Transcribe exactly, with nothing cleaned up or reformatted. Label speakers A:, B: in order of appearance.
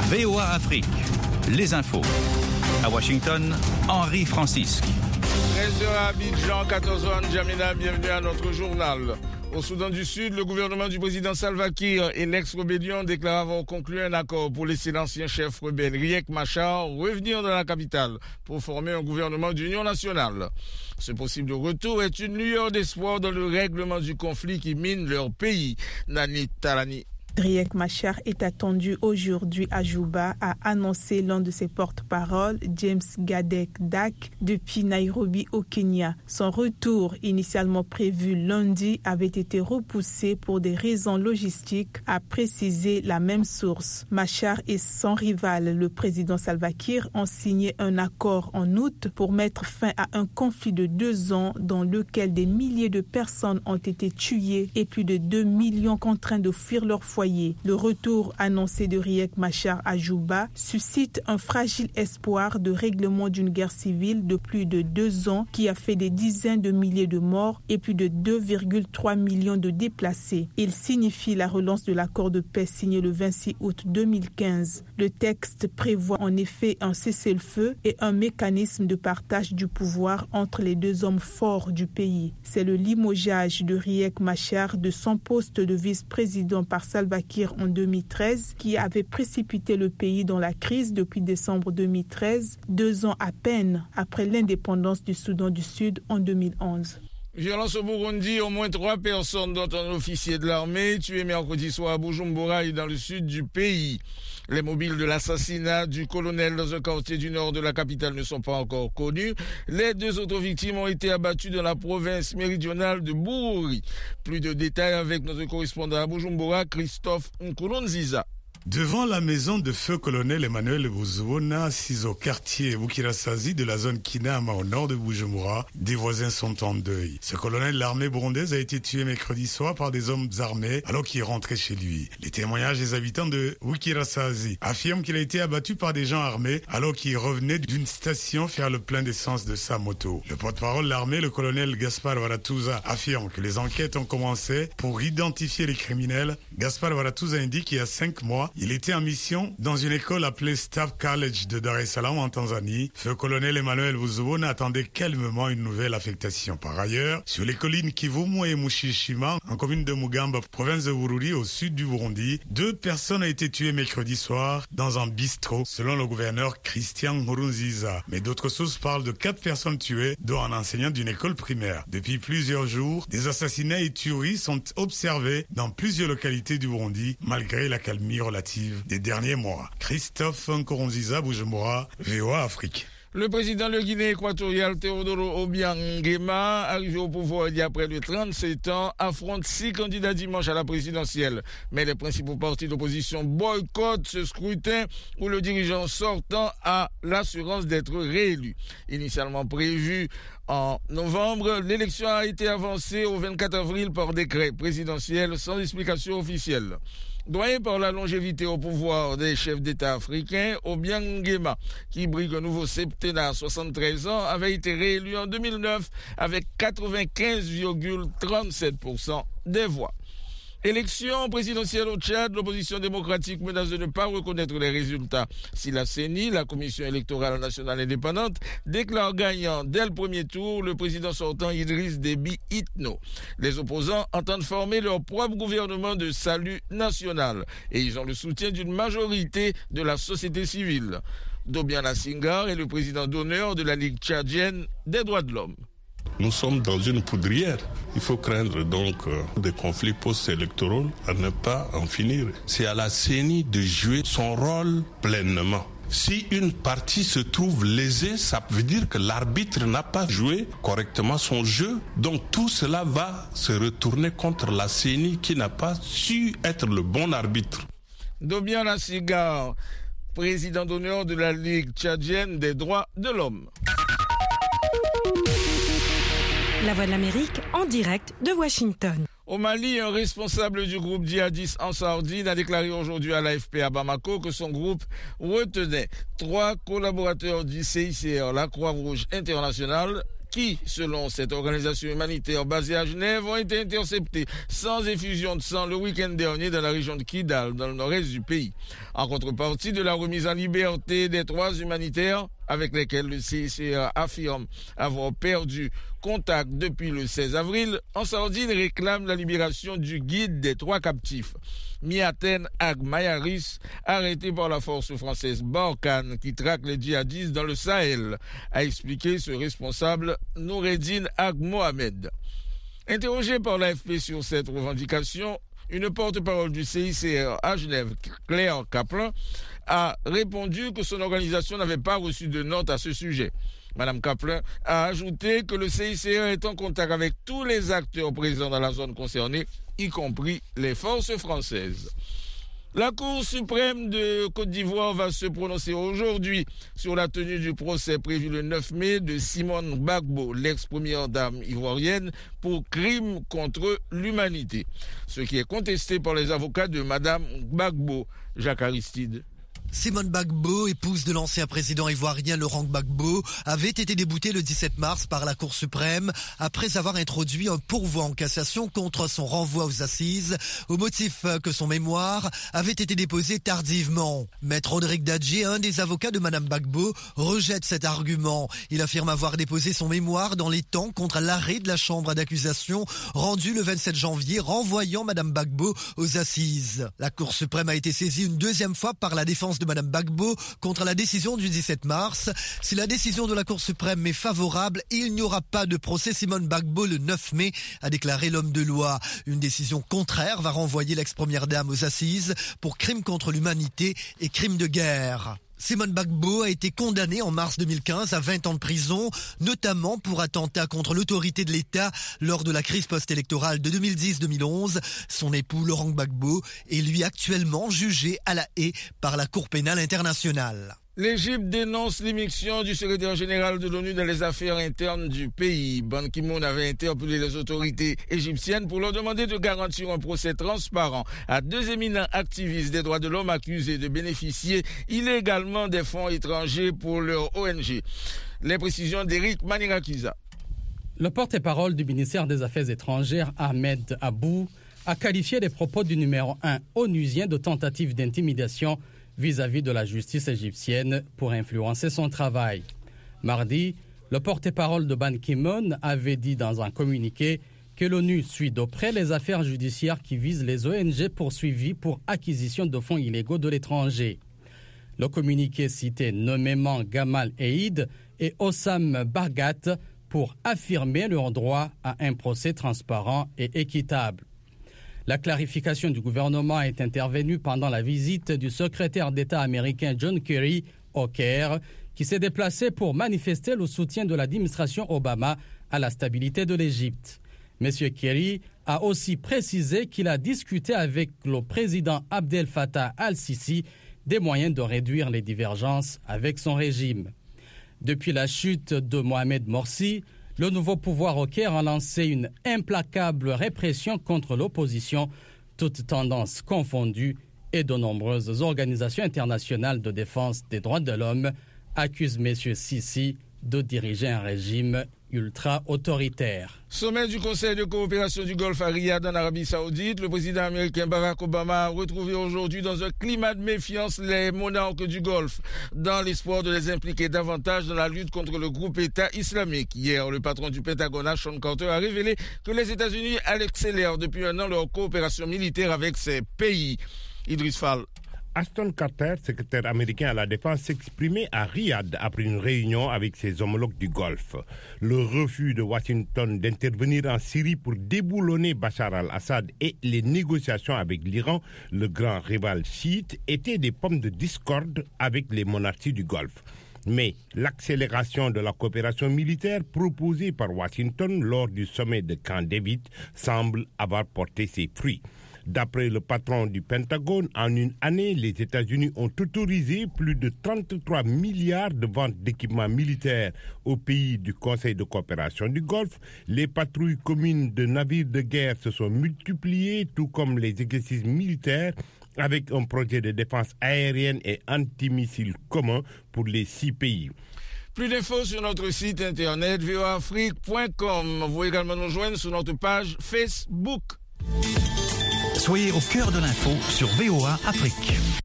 A: V O A Afrique, les infos. À Washington, Henri Francisque.
B: treize heures à Abidjan, quatorze heures à N'Djamena, bienvenue à notre journal. Au Soudan du Sud, le gouvernement du président Salva Kiir et l'ex-rébellion déclarent avoir conclu un accord pour laisser l'ancien chef rebelle Riek Machar revenir dans la capitale pour former un gouvernement d'union nationale. Ce possible retour est une lueur d'espoir dans le règlement du conflit qui mine leur pays. Nani Talani.
C: Riek Machar est attendu aujourd'hui à Juba, a annoncé l'un de ses porte-paroles, James Gadek Dak, depuis Nairobi au Kenya. Son retour, initialement prévu lundi, avait été repoussé pour des raisons logistiques, a précisé la même source. Machar et son rival, le président Salva Kiir, ont signé un accord en août pour mettre fin à un conflit de deux ans dans lequel des milliers de personnes ont été tuées et plus de deux millions contraints de fuir leur foyer. Le retour annoncé de Riek Machar à Juba suscite un fragile espoir de règlement d'une guerre civile de plus de deux ans qui a fait des dizaines de milliers de morts et plus de deux virgule trois millions de déplacés. Il signifie la relance de l'accord de paix signé le vingt-six août deux mille quinze. Le texte prévoit en effet un cessez-le-feu et un mécanisme de partage du pouvoir entre les deux hommes forts du pays. C'est le limogeage de Riek Machar de son poste de vice-président par Salva Kiir en deux mille treize, qui avait précipité le pays dans la crise depuis décembre deux mille treize, deux ans à peine après l'indépendance du Soudan du Sud en deux mille onze.
B: Violence au Burundi, au moins trois personnes, dont un officier de l'armée, tué mercredi soir à Bujumbura et dans le sud du pays. Les mobiles de l'assassinat du colonel dans un quartier du nord de la capitale ne sont pas encore connus. Les deux autres victimes ont été abattues dans la province méridionale de Bururi. Plus de détails avec notre correspondant à Bujumbura, Christophe Nkurunziza.
D: Devant la maison de feu colonel Emmanuel Buzubona, assise au quartier Bukirasazi de la zone Kinama au nord de Bujumbura, des voisins sont en deuil. Ce colonel de l'armée burundaise a été tué mercredi soir par des hommes armés alors qu'il rentrait chez lui. Les témoignages des habitants de Bukirasazi affirment qu'il a été abattu par des gens armés alors qu'il revenait d'une station faire le plein d'essence de sa moto. Le porte-parole de l'armée, le colonel Gaspar Varatuza, affirme que les enquêtes ont commencé pour identifier les criminels. Gaspar Varatuza indique qu'il y a cinq mois, il était en mission dans une école appelée Staff College de Dar es Salaam en Tanzanie. Feu colonel Emmanuel Buzubona attendait calmement une nouvelle affectation. Par ailleurs, sur les collines Kivumu et Mushishima, en commune de Mugamba, province de Bururi, au sud du Burundi, deux personnes ont été tuées mercredi soir dans un bistrot, selon le gouverneur Christian Nkurunziza. Mais d'autres sources parlent de quatre personnes tuées, dont un enseignant d'une école primaire. Depuis plusieurs jours, des assassinats et tueries sont observés dans plusieurs localités du Burundi, malgré la calmie relative des derniers mois. Christophe Nkurunziza, Bujumbura, V O A Afrique.
B: Le président de Guinée équatoriale, Teodoro Obiang Nguema, arrivé au pouvoir il y a près de trente-sept ans, affronte six candidats dimanche à la présidentielle. Mais les principaux partis d'opposition boycottent ce scrutin où le dirigeant sortant a l'assurance d'être réélu. Initialement prévu en novembre, l'élection a été avancée au vingt-quatre avril par décret présidentiel sans explication officielle. Doyen par la longévité au pouvoir des chefs d'État africains, Obiang Nguema, qui brigue un nouveau septennat à soixante-treize ans, avait été réélu en deux mille neuf avec quatre-vingt-quinze virgule trente-sept pour cent des voix. Élection présidentielle au Tchad, l'opposition démocratique menace de ne pas reconnaître les résultats. Si la C E N I, la Commission électorale nationale indépendante, déclare gagnant dès le premier tour le président sortant Idriss Déby Itno. Les opposants entendent former leur propre gouvernement de salut national et ils ont le soutien d'une majorité de la société civile. Dobiana Singar est le président d'honneur de la Ligue tchadienne des droits de l'homme.
E: Nous sommes dans une poudrière. Il faut craindre donc euh, des conflits post-électoraux à ne pas en finir. C'est à la C E N I de jouer son rôle pleinement. Si une partie se trouve lésée, ça veut dire que l'arbitre n'a pas joué correctement son jeu. Donc tout cela va se retourner contre la C E N I qui n'a pas su être le bon arbitre.
B: Dobiana Singar, président d'honneur de la Ligue tchadienne des droits de l'homme.
F: La Voix de l'Amérique en direct de Washington.
B: Au Mali, un responsable du groupe djihadiste Ansar-Dine a déclaré aujourd'hui à l'A F P à Bamako que son groupe retenait trois collaborateurs du C I C R, la Croix-Rouge internationale, qui, selon cette organisation humanitaire basée à Genève, ont été interceptés sans effusion de sang le week-end dernier dans la région de Kidal, dans le nord-est du pays. En contrepartie de la remise en liberté des trois humanitaires avec lesquels le C I C R affirme avoir perdu contact depuis le seize avril, en Sardine réclame la libération du guide des trois captifs, Miaten Agmayaris, arrêté par la force française Barkhane qui traque les djihadistes dans le Sahel, a expliqué ce responsable Noureddin Ag Mohamed. Interrogé par l'A F P sur cette revendication, une porte-parole du C I C R à Genève, Claire Kaplan, a répondu que son organisation n'avait pas reçu de note à ce sujet. Madame Kaplan a ajouté que le C I C R est en contact avec tous les acteurs présents dans la zone concernée, y compris les forces françaises. La Cour suprême de Côte d'Ivoire va se prononcer aujourd'hui sur la tenue du procès prévu le neuf mai de Simone Gbagbo, l'ex-première dame ivoirienne, pour crime contre l'humanité. Ce qui est contesté par les avocats de Madame Gbagbo. Jacques Aristide.
G: Simone Gbagbo, épouse de l'ancien président ivoirien Laurent Gbagbo, avait été déboutée le dix-sept mars par la Cour suprême après avoir introduit un pourvoi en cassation contre son renvoi aux assises au motif que son mémoire avait été déposé tardivement. Maître Rodrigue Dadji, un des avocats de Madame Gbagbo, rejette cet argument. Il affirme avoir déposé son mémoire dans les temps contre l'arrêt de la chambre d'accusation rendu le vingt-sept janvier renvoyant Madame Gbagbo aux assises. La Cour suprême a été saisie une deuxième fois par la défense de Madame Gbagbo contre la décision du dix-sept mars. Si la décision de la Cour suprême est favorable, il n'y aura pas de procès Simone Gbagbo le neuf mai, a déclaré l'homme de loi. Une décision contraire va renvoyer l'ex-première dame aux assises pour crimes contre l'humanité et crimes de guerre. Simone Gbagbo a été condamnée en mars deux mille quinze à vingt ans de prison, notamment pour attentat contre l'autorité de l'État lors de la crise post-électorale de deux mille dix deux mille onze. Son époux Laurent Gbagbo est lui actuellement jugé à La Haye par la Cour pénale internationale.
B: L'Égypte dénonce l'émission du secrétaire général de l'ONU dans les affaires internes du pays. Ban Ki-moon avait interpellé les autorités égyptiennes pour leur demander de garantir un procès transparent à deux éminents activistes des droits de l'homme accusés de bénéficier illégalement des fonds étrangers pour leur O N G. Les précisions d'Éric Manirakiza.
H: Le porte-parole du ministère des Affaires étrangères, Ahmed Abou, a qualifié les propos du numéro un onusien de tentative d'intimidation vis-à-vis de la justice égyptienne pour influencer son travail. Mardi, le porte-parole de Ban Ki-moon avait dit dans un communiqué que l'ONU suit de près les affaires judiciaires qui visent les O N G poursuivis pour acquisition de fonds illégaux de l'étranger. Le communiqué citait nommément Gamal Eid et Ossam Bargat pour affirmer leur droit à un procès transparent et équitable. La clarification du gouvernement est intervenue pendant la visite du secrétaire d'État américain John Kerry au Caire, qui s'est déplacé pour manifester le soutien de l'administration Obama à la stabilité de l'Égypte. M. Kerry a aussi précisé qu'il a discuté avec le président Abdel Fattah al-Sisi des moyens de réduire les divergences avec son régime. Depuis la chute de Mohamed Morsi, le nouveau pouvoir au Caire a lancé une implacable répression contre l'opposition, toutes tendances confondues, et de nombreuses organisations internationales de défense des droits de l'homme accusent M. Sisi de diriger un régime ultra-autoritaire.
B: Sommet du Conseil de coopération du Golfe à Riyad en Arabie Saoudite, le président américain Barack Obama a retrouvé aujourd'hui dans un climat de méfiance les monarques du Golfe, dans l'espoir de les impliquer davantage dans la lutte contre le groupe État islamique. Hier, le patron du Pentagone, Sean Carter, a révélé que les États-Unis accélèrent depuis un an leur coopération militaire avec ces pays. Idriss Fall.
I: Ashton Carter, secrétaire américain à la défense, s'exprimait à Riyad après une réunion avec ses homologues du Golfe. Le refus de Washington d'intervenir en Syrie pour déboulonner Bachar al-Assad et les négociations avec l'Iran, le grand rival chiite, étaient des pommes de discorde avec les monarchies du Golfe. Mais l'accélération de la coopération militaire proposée par Washington lors du sommet de Camp David semble avoir porté ses fruits. D'après le patron du Pentagone, en une année, les États-Unis ont autorisé plus de trente-trois milliards de ventes d'équipements militaires aux pays du Conseil de coopération du Golfe. Les patrouilles communes de navires de guerre se sont multipliées, tout comme les exercices militaires, avec un projet de défense aérienne et antimissiles commun pour les six pays.
B: Plus d'infos sur notre site internet v o a afrique point com. Vous pouvez également nous joindre sur notre page Facebook.
A: Soyez au cœur de l'info sur V O A Afrique.